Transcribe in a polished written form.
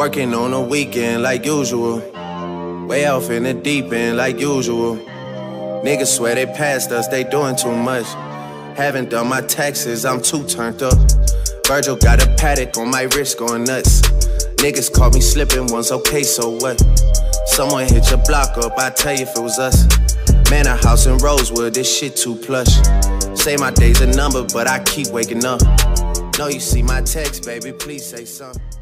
Working on a weekend like usual. Way off in the deep end like usual. Niggas swear they passed us, they doing too much. Haven't done my taxes, I'm too turned up. Virgil got a paddock on my wrist going nuts. Niggas caught me slipping once, okay, so what? Someone hit your block up, I tell you if it was us. Man, a house in Rosewood, this shit too plush. Say my day's a number, but I keep waking up. No, you see my text, baby, please say something.